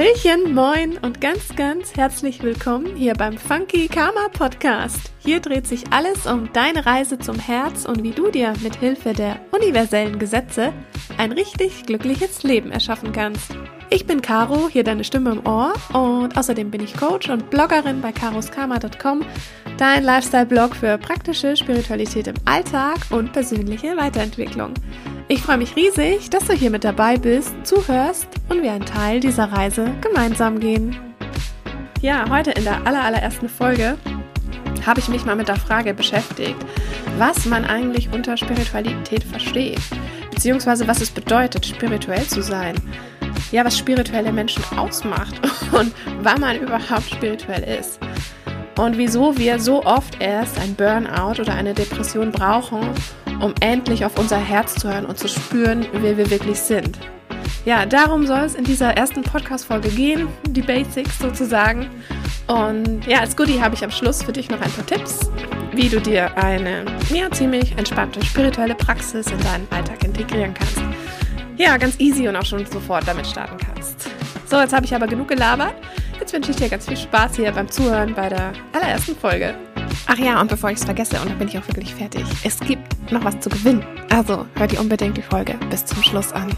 Hallöchen, moin und ganz herzlich willkommen hier beim Funky Karma Podcast. Hier dreht sich alles um deine Reise zum Herz und wie du dir mit Hilfe der universellen Gesetze ein richtig glückliches Leben erschaffen kannst. Ich bin Caro, hier deine Stimme im Ohr und außerdem bin ich Coach und Bloggerin bei caroskarma.com, dein Lifestyle-Blog für praktische Spiritualität im Alltag und persönliche Weiterentwicklung. Ich freue mich riesig, dass du hier mit dabei bist, zuhörst und wir einen Teil dieser Reise gemeinsam gehen. Ja, heute in der allerersten Folge habe ich mich mal mit der Frage beschäftigt, was man eigentlich unter Spiritualität versteht, beziehungsweise was es bedeutet, spirituell zu sein. Ja, was spirituelle Menschen ausmacht und wann man überhaupt spirituell ist. Und wieso wir so oft erst ein Burnout oder eine Depression brauchen, um endlich auf unser Herz zu hören und zu spüren, wer wir wirklich sind. Ja, darum soll es in dieser ersten Podcast-Folge gehen, die Basics sozusagen. Und ja, als Goodie habe ich am Schluss für dich noch ein paar Tipps, wie du dir eine ziemlich entspannte spirituelle Praxis in deinen Alltag integrieren kannst. Ja, ganz easy und auch schon sofort damit starten kannst. So, jetzt habe ich aber genug gelabert. Jetzt wünsche ich dir ganz viel Spaß hier beim Zuhören bei der allerersten Folge. Ach ja, und bevor ich es vergesse, und dann bin ich auch wirklich fertig, es gibt noch was zu gewinnen. Also hör dir unbedingt die Folge bis zum Schluss an.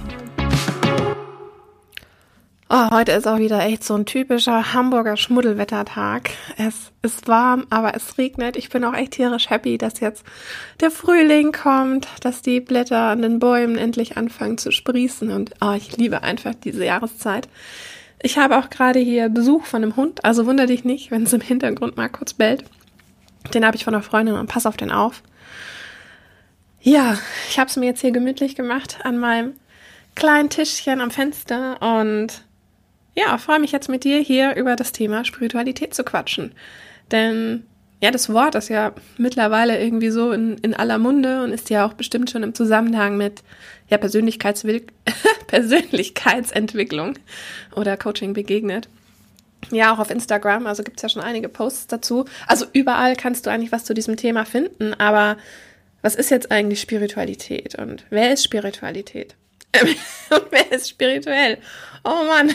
Oh, heute ist auch wieder echt so ein typischer Hamburger Schmuddelwettertag. Es ist warm, aber es regnet. Ich bin auch echt tierisch happy, dass jetzt der Frühling kommt, dass die Blätter an den Bäumen endlich anfangen zu sprießen. Und ich liebe einfach diese Jahreszeit. Ich habe auch gerade hier Besuch von einem Hund, also wundere dich nicht, wenn es im Hintergrund mal kurz bellt. Den habe ich von einer Freundin und pass auf den auf. Ja, ich habe es mir jetzt hier gemütlich gemacht an meinem kleinen Tischchen am Fenster und ja, freue mich jetzt mit dir hier über das Thema Spiritualität zu quatschen. Denn ja, das Wort ist ja mittlerweile irgendwie so in aller Munde und ist ja auch bestimmt schon im Zusammenhang mit Persönlichkeitsentwicklung oder Coaching begegnet. Ja, auch auf Instagram, also gibt es ja schon einige Posts dazu. Also überall kannst du eigentlich was zu diesem Thema finden, aber was ist jetzt eigentlich Spiritualität und wer ist Spiritualität? Und wer ist spirituell? Oh Mann,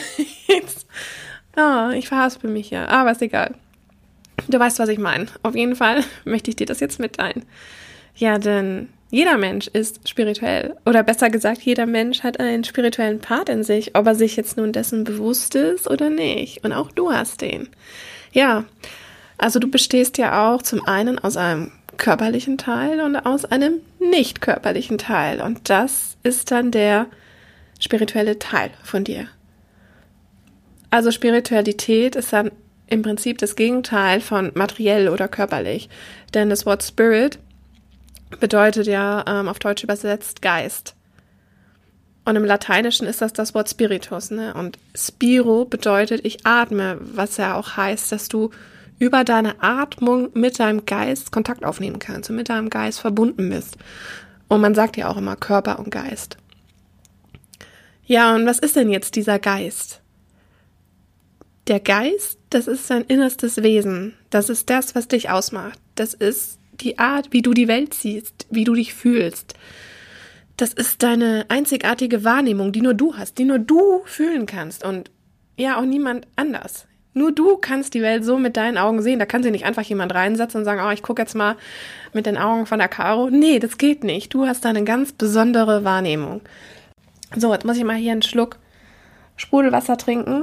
ich verhaspel mich ja, aber ist egal. Du weißt, was ich meine. Auf jeden Fall möchte ich dir das jetzt mitteilen. Ja, denn jeder Mensch ist spirituell. Oder besser gesagt, jeder Mensch hat einen spirituellen Part in sich, ob er sich jetzt nun dessen bewusst ist oder nicht. Und auch du hast den. Ja, also du bestehst ja auch zum einen aus einem körperlichen Teil und aus einem nicht körperlichen Teil. Und das ist dann der spirituelle Teil von dir. Also Spiritualität ist dann im Prinzip das Gegenteil von materiell oder körperlich. Denn das Wort Spirit bedeutet ja auf Deutsch übersetzt Geist. Und im Lateinischen ist das Wort Spiritus, ne? Und Spiro bedeutet ich atme, was ja auch heißt, dass du über deine Atmung mit deinem Geist Kontakt aufnehmen kannst und mit deinem Geist verbunden bist. Und man sagt ja auch immer Körper und Geist. Ja, und was ist denn jetzt dieser Geist? Der Geist, das ist dein innerstes Wesen. Das ist das, was dich ausmacht. Das ist die Art, wie du die Welt siehst, wie du dich fühlst. Das ist deine einzigartige Wahrnehmung, die nur du hast, die nur du fühlen kannst und ja, auch niemand anders. Nur du kannst die Welt so mit deinen Augen sehen. Da kann sich nicht einfach jemand reinsetzen und sagen, ich gucke jetzt mal mit den Augen von der Caro. Nee, das geht nicht. Du hast da eine ganz besondere Wahrnehmung. So, jetzt muss ich mal hier einen Schluck Sprudelwasser trinken.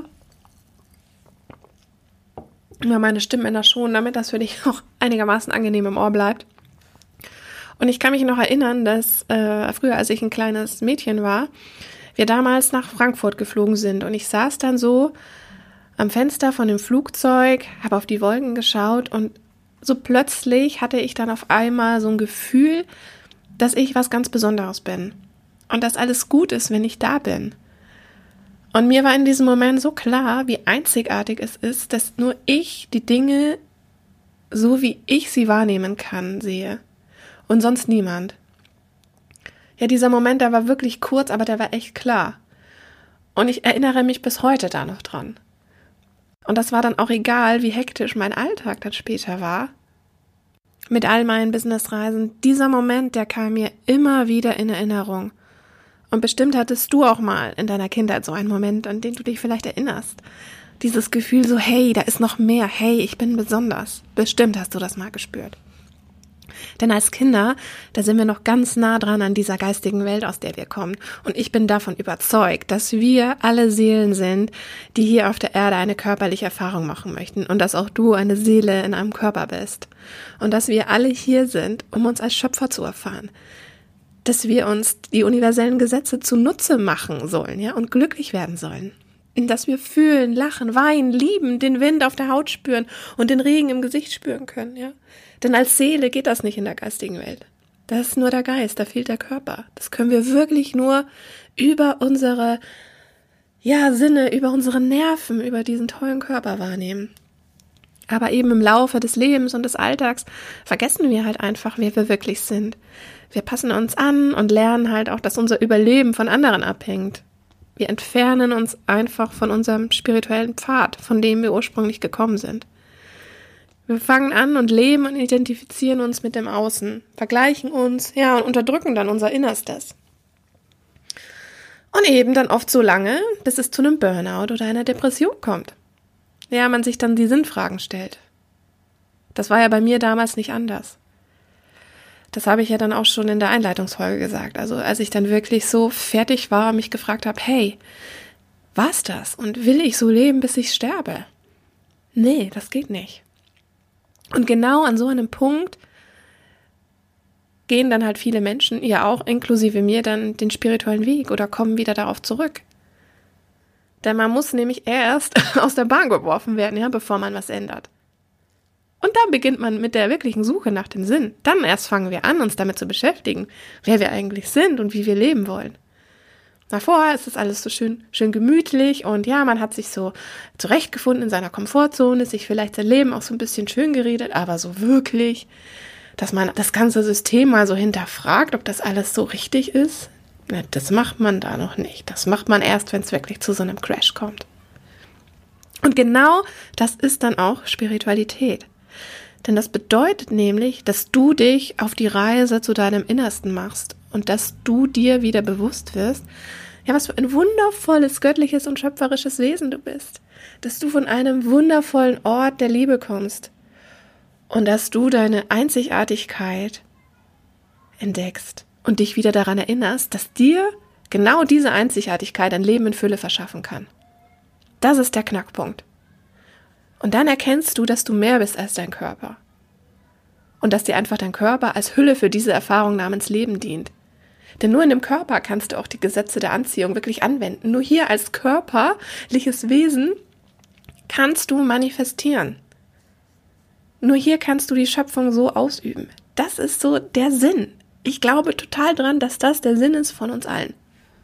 Mal meine Stimmbänder schonen, damit das für dich auch einigermaßen angenehm im Ohr bleibt. Und ich kann mich noch erinnern, dass früher, als ich ein kleines Mädchen war, wir damals nach Frankfurt geflogen sind. Und ich saß dann so am Fenster von dem Flugzeug, habe auf die Wolken geschaut und so plötzlich hatte ich dann auf einmal so ein Gefühl, dass ich was ganz Besonderes bin und dass alles gut ist, wenn ich da bin. Und mir war in diesem Moment so klar, wie einzigartig es ist, dass nur ich die Dinge, so wie ich sie wahrnehmen kann, sehe und sonst niemand. Ja, dieser Moment, der war wirklich kurz, aber der war echt klar. Und ich erinnere mich bis heute da noch dran. Und das war dann auch egal, wie hektisch mein Alltag dann später war. Mit all meinen Businessreisen, dieser Moment, der kam mir immer wieder in Erinnerung. Und bestimmt hattest du auch mal in deiner Kindheit so einen Moment, an den du dich vielleicht erinnerst. Dieses Gefühl so, hey, da ist noch mehr, hey, ich bin besonders. Bestimmt hast du das mal gespürt. Denn als Kinder, da sind wir noch ganz nah dran an dieser geistigen Welt, aus der wir kommen. Und ich bin davon überzeugt, dass wir alle Seelen sind, die hier auf der Erde eine körperliche Erfahrung machen möchten. Und dass auch du eine Seele in einem Körper bist. Und dass wir alle hier sind, um uns als Schöpfer zu erfahren. Dass wir uns die universellen Gesetze zunutze machen sollen, ja, und glücklich werden sollen. Dass wir fühlen, lachen, weinen, lieben, den Wind auf der Haut spüren und den Regen im Gesicht spüren können, ja. Denn als Seele geht das nicht in der geistigen Welt. Das ist nur der Geist, da fehlt der Körper. Das können wir wirklich nur über unsere, Sinne, über unsere Nerven, über diesen tollen Körper wahrnehmen. Aber eben im Laufe des Lebens und des Alltags vergessen wir halt einfach, wer wir wirklich sind. Wir passen uns an und lernen halt auch, dass unser Überleben von anderen abhängt. Wir entfernen uns einfach von unserem spirituellen Pfad, von dem wir ursprünglich gekommen sind. Wir fangen an und leben und identifizieren uns mit dem Außen, vergleichen uns, und unterdrücken dann unser Innerstes. Und eben dann oft so lange, bis es zu einem Burnout oder einer Depression kommt. Ja, man sich dann die Sinnfragen stellt. Das war ja bei mir damals nicht anders. Das habe ich ja dann auch schon in der Einleitungsfolge gesagt. Also als ich dann wirklich so fertig war und mich gefragt habe, hey, war's das? Und will ich so leben, bis ich sterbe? Nee, das geht nicht. Und genau an so einem Punkt gehen dann halt viele Menschen, ja auch inklusive mir, dann den spirituellen Weg oder kommen wieder darauf zurück. Denn man muss nämlich erst aus der Bahn geworfen werden, ja, bevor man was ändert. Und dann beginnt man mit der wirklichen Suche nach dem Sinn. Dann erst fangen wir an, uns damit zu beschäftigen, wer wir eigentlich sind und wie wir leben wollen. Davor ist das alles so schön gemütlich und ja, man hat sich so zurechtgefunden in seiner Komfortzone, sich vielleicht sein Leben auch so ein bisschen schön geredet, aber so wirklich, dass man das ganze System mal so hinterfragt, ob das alles so richtig ist, das macht man da noch nicht. Das macht man erst, wenn es wirklich zu so einem Crash kommt. Und genau das ist dann auch Spiritualität. Denn das bedeutet nämlich, dass du dich auf die Reise zu deinem Innersten machst und dass du dir wieder bewusst wirst, ja, was für ein wundervolles, göttliches und schöpferisches Wesen du bist. Dass du von einem wundervollen Ort der Liebe kommst und dass du deine Einzigartigkeit entdeckst und dich wieder daran erinnerst, dass dir genau diese Einzigartigkeit ein Leben in Fülle verschaffen kann. Das ist der Knackpunkt. Und dann erkennst du, dass du mehr bist als dein Körper. Und dass dir einfach dein Körper als Hülle für diese Erfahrung namens Leben dient. Denn nur in dem Körper kannst du auch die Gesetze der Anziehung wirklich anwenden. Nur hier als körperliches Wesen kannst du manifestieren. Nur hier kannst du die Schöpfung so ausüben. Das ist so der Sinn. Ich glaube total dran, dass das der Sinn ist von uns allen.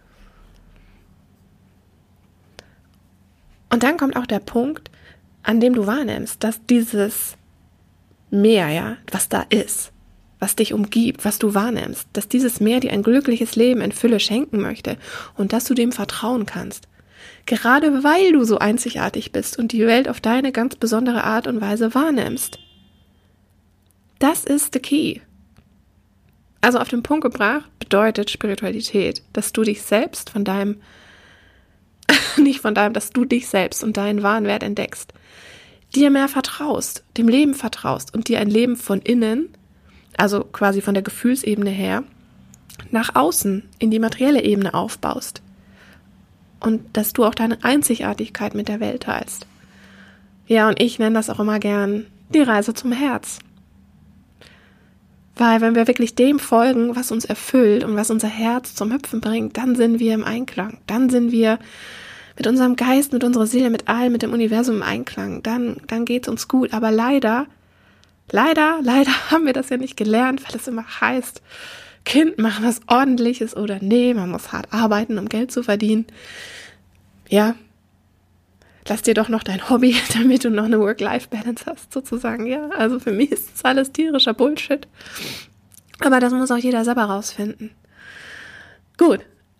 Und dann kommt auch der Punkt, an dem du wahrnimmst, dass dieses Meer, was da ist, was dich umgibt, was du wahrnimmst, dass dieses Meer dir ein glückliches Leben in Fülle schenken möchte und dass du dem vertrauen kannst. Gerade weil du so einzigartig bist und die Welt auf deine ganz besondere Art und Weise wahrnimmst. Das ist the key. Also auf den Punkt gebracht bedeutet Spiritualität, dass du dich selbst dass du dich selbst und deinen wahren Wert entdeckst, dir mehr vertraust, dem Leben vertraust und dir ein Leben von innen, also quasi von der Gefühlsebene her, nach außen in die materielle Ebene aufbaust und dass du auch deine Einzigartigkeit mit der Welt teilst. Ja, und ich nenne das auch immer gern die Reise zum Herz. Weil wenn wir wirklich dem folgen, was uns erfüllt und was unser Herz zum Hüpfen bringt, dann sind wir im Einklang. Dann sind wir mit unserem Geist, mit unserer Seele, mit allem, mit dem Universum im Einklang. Dann geht es uns gut. Aber leider haben wir das ja nicht gelernt, weil es immer heißt, Kind, mach was Ordentliches oder nee, man muss hart arbeiten, um Geld zu verdienen. Ja, lass dir doch noch dein Hobby, damit du noch eine Work-Life-Balance hast, sozusagen. Ja, also für mich ist das alles tierischer Bullshit. Aber das muss auch jeder selber rausfinden. Gut.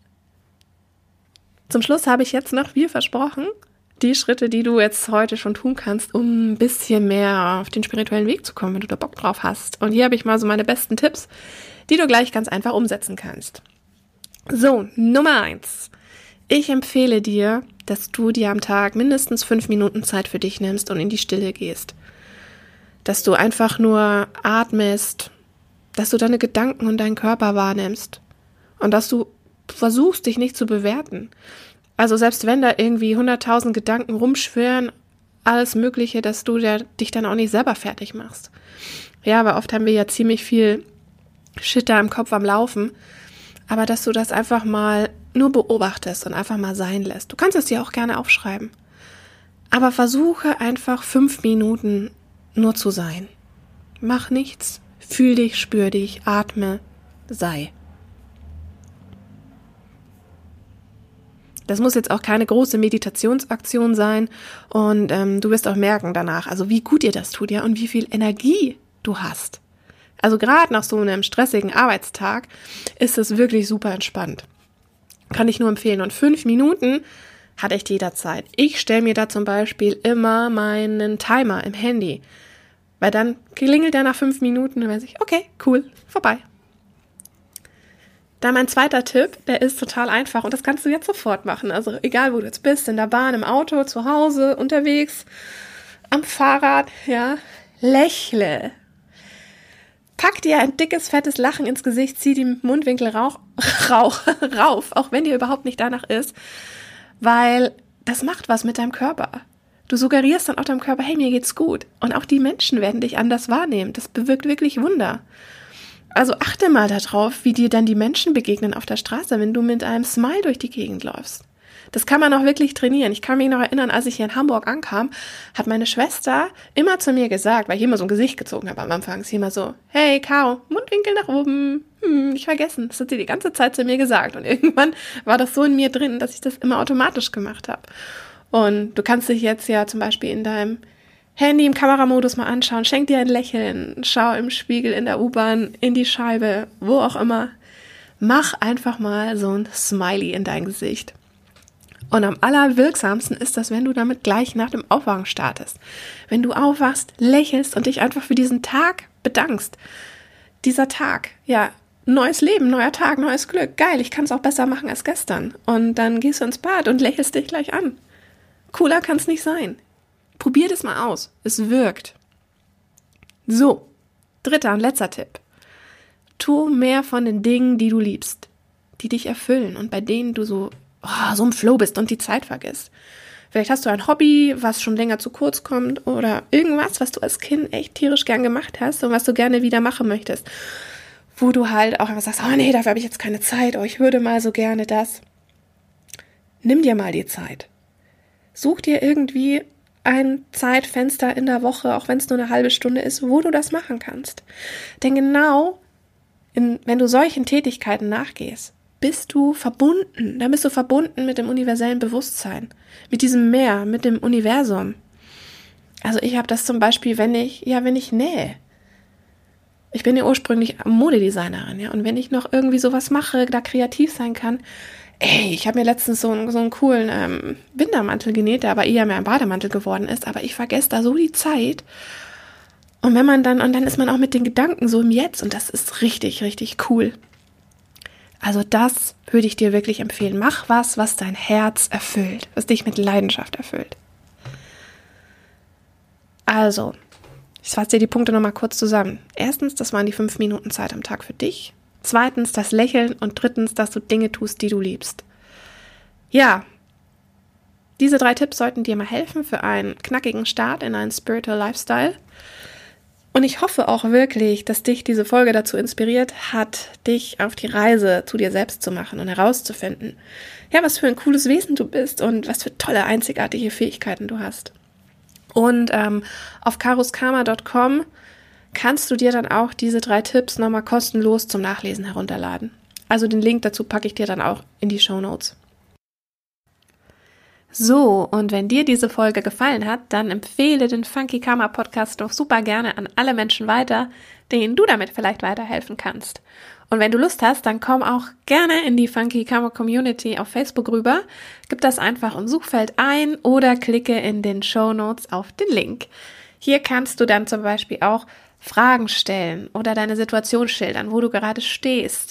Zum Schluss habe ich jetzt noch, wie versprochen, die Schritte, die du jetzt heute schon tun kannst, um ein bisschen mehr auf den spirituellen Weg zu kommen, wenn du da Bock drauf hast. Und hier habe ich mal so meine besten Tipps, die du gleich ganz einfach umsetzen kannst. So, Nummer 1. Ich empfehle dir, dass du dir am Tag mindestens 5 Minuten Zeit für dich nimmst und in die Stille gehst. Dass du einfach nur atmest, dass du deine Gedanken und deinen Körper wahrnimmst und dass du versuchst, dich nicht zu bewerten. Also selbst wenn da irgendwie 100.000 Gedanken rumschwirren, alles Mögliche, dass du dich dann auch nicht selber fertig machst. Ja, aber oft haben wir ja ziemlich viel Shit da im Kopf am Laufen. Aber dass du das einfach mal nur beobachtest und einfach mal sein lässt. Du kannst es dir auch gerne aufschreiben. Aber versuche einfach 5 Minuten nur zu sein. Mach nichts, fühl dich, spür dich, atme, sei. Das muss jetzt auch keine große Meditationsaktion sein und du wirst auch merken danach, also wie gut dir das tut, ja, und wie viel Energie du hast. Also gerade nach so einem stressigen Arbeitstag ist es wirklich super entspannt. Kann ich nur empfehlen. Und 5 Minuten hat echt jederzeit. Ich stelle mir da zum Beispiel immer meinen Timer im Handy, weil dann klingelt er nach 5 Minuten und weiß ich, okay, cool, vorbei. Dann mein zweiter Tipp, der ist total einfach und das kannst du jetzt sofort machen. Also egal, wo du jetzt bist, in der Bahn, im Auto, zu Hause, unterwegs, am Fahrrad, ja, lächle. Pack dir ein dickes, fettes Lachen ins Gesicht, zieh die Mundwinkel rauf, auch wenn dir überhaupt nicht danach ist, weil das macht was mit deinem Körper. Du suggerierst dann auch deinem Körper, hey, mir geht's gut. Und auch die Menschen werden dich anders wahrnehmen. Das bewirkt wirklich Wunder. Also achte mal darauf, wie dir dann die Menschen begegnen auf der Straße, wenn du mit einem Smile durch die Gegend läufst. Das kann man auch wirklich trainieren. Ich kann mich noch erinnern, als ich hier in Hamburg ankam, hat meine Schwester immer zu mir gesagt, weil ich immer so ein Gesicht gezogen habe am Anfang, sie immer so, hey Caro, Mundwinkel nach oben, nicht vergessen. Das hat sie die ganze Zeit zu mir gesagt und irgendwann war das so in mir drin, dass ich das immer automatisch gemacht habe. Und du kannst dich jetzt ja zum Beispiel in deinem Handy im Kameramodus mal anschauen, schenk dir ein Lächeln, schau im Spiegel in der U-Bahn, in die Scheibe, wo auch immer. Mach einfach mal so ein Smiley in dein Gesicht. Und am allerwirksamsten ist das, wenn du damit gleich nach dem Aufwachen startest. Wenn du aufwachst, lächelst und dich einfach für diesen Tag bedankst. Dieser Tag, ja, neues Leben, neuer Tag, neues Glück. Geil, ich kann es auch besser machen als gestern. Und dann gehst du ins Bad und lächelst dich gleich an. Cooler kann es nicht sein. Probier das mal aus. Es wirkt. So, dritter und letzter Tipp. Tu mehr von den Dingen, die du liebst, die dich erfüllen und bei denen du so im Flow bist und die Zeit vergisst. Vielleicht hast du ein Hobby, was schon länger zu kurz kommt oder irgendwas, was du als Kind echt tierisch gern gemacht hast und was du gerne wieder machen möchtest. Wo du halt auch einfach sagst, oh nee, dafür habe ich jetzt keine Zeit, oh, ich würde mal so gerne das. Nimm dir mal die Zeit. Such dir irgendwie ein Zeitfenster in der Woche, auch wenn es nur eine halbe Stunde ist, wo du das machen kannst. Denn genau, wenn du solchen Tätigkeiten nachgehst, bist du verbunden. Dann bist du verbunden mit dem universellen Bewusstsein, mit diesem Meer, mit dem Universum. Also ich habe das zum Beispiel, wenn ich nähe. Ich bin ja ursprünglich Modedesignerin, ja, und wenn ich noch irgendwie sowas mache, da kreativ sein kann. Ich habe mir letztens so einen coolen Wintermantel genäht, der aber eher mehr ein Bademantel geworden ist, aber ich vergesse da so die Zeit. Und dann ist man auch mit den Gedanken so im Jetzt und das ist richtig, richtig cool. Also das würde ich dir wirklich empfehlen. Mach was dein Herz erfüllt, was dich mit Leidenschaft erfüllt. Also, ich fasse dir die Punkte nochmal kurz zusammen. Erstens, das waren die 5 Minuten Zeit am Tag für dich. Zweitens, das Lächeln und drittens, dass du Dinge tust, die du liebst. Ja, diese 3 Tipps sollten dir mal helfen für einen knackigen Start in einen Spiritual Lifestyle. Und ich hoffe auch wirklich, dass dich diese Folge dazu inspiriert hat, dich auf die Reise zu dir selbst zu machen und herauszufinden, ja, was für ein cooles Wesen du bist und was für tolle, einzigartige Fähigkeiten du hast. Und auf caroskarma.com kannst du dir dann auch diese 3 Tipps nochmal kostenlos zum Nachlesen herunterladen. Also den Link dazu packe ich dir dann auch in die Shownotes. So, und wenn dir diese Folge gefallen hat, dann empfehle den Funky Karma Podcast doch super gerne an alle Menschen weiter, denen du damit vielleicht weiterhelfen kannst. Und wenn du Lust hast, dann komm auch gerne in die Funky Karma Community auf Facebook rüber, gib das einfach im Suchfeld ein oder klicke in den Shownotes auf den Link. Hier kannst du dann zum Beispiel auch Fragen stellen oder deine Situation schildern, wo du gerade stehst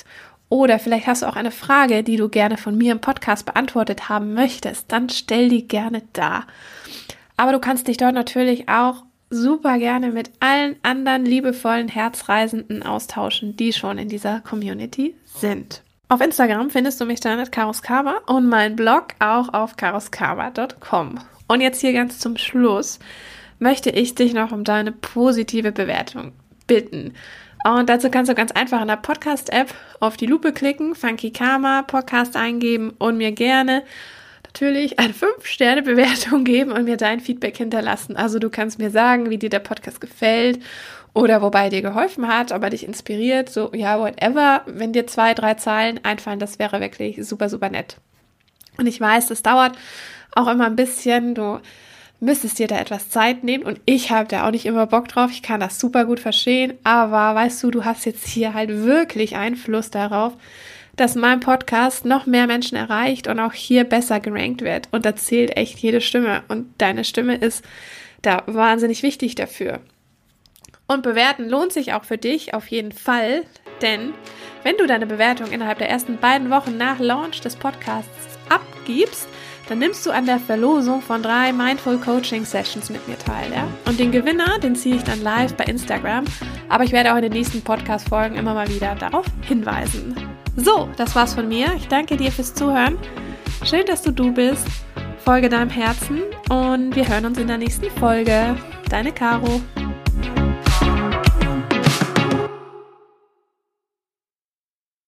Oder vielleicht hast du auch eine Frage, die du gerne von mir im Podcast beantwortet haben möchtest. Dann stell die gerne da. Aber du kannst dich dort natürlich auch super gerne mit allen anderen liebevollen Herzreisenden austauschen, die schon in dieser Community sind. Auf Instagram findest du mich dann at karoskaba und meinen Blog auch auf karoskaba.com. Und jetzt hier ganz zum Schluss möchte ich dich noch um deine positive Bewertung bitten. Und dazu kannst du ganz einfach in der Podcast-App auf die Lupe klicken, Funky Karma Podcast eingeben und mir gerne natürlich eine 5-Sterne-Bewertung geben und mir dein Feedback hinterlassen. Also du kannst mir sagen, wie dir der Podcast gefällt oder wobei dir geholfen hat, ob er dich inspiriert, so ja, whatever. Wenn dir 2, 3 Zeilen einfallen, das wäre wirklich super, super nett. Und ich weiß, das dauert auch immer ein bisschen, du müsstest dir da etwas Zeit nehmen und ich habe da auch nicht immer Bock drauf, ich kann das super gut verstehen, aber weißt du, du hast jetzt hier halt wirklich Einfluss darauf, dass mein Podcast noch mehr Menschen erreicht und auch hier besser gerankt wird. Und da zählt echt jede Stimme. Und deine Stimme ist da wahnsinnig wichtig dafür. Und bewerten lohnt sich auch für dich auf jeden Fall, denn wenn du deine Bewertung innerhalb der ersten 2 Wochen nach Launch des Podcasts abgibst, dann nimmst du an der Verlosung von 3 Mindful Coaching Sessions mit mir teil. Ja? Und den Gewinner, den ziehe ich dann live bei Instagram. Aber ich werde auch in den nächsten Podcast-Folgen immer mal wieder darauf hinweisen. So, das war's von mir. Ich danke dir fürs Zuhören. Schön, dass du bist. Folge deinem Herzen und wir hören uns in der nächsten Folge. Deine Caro.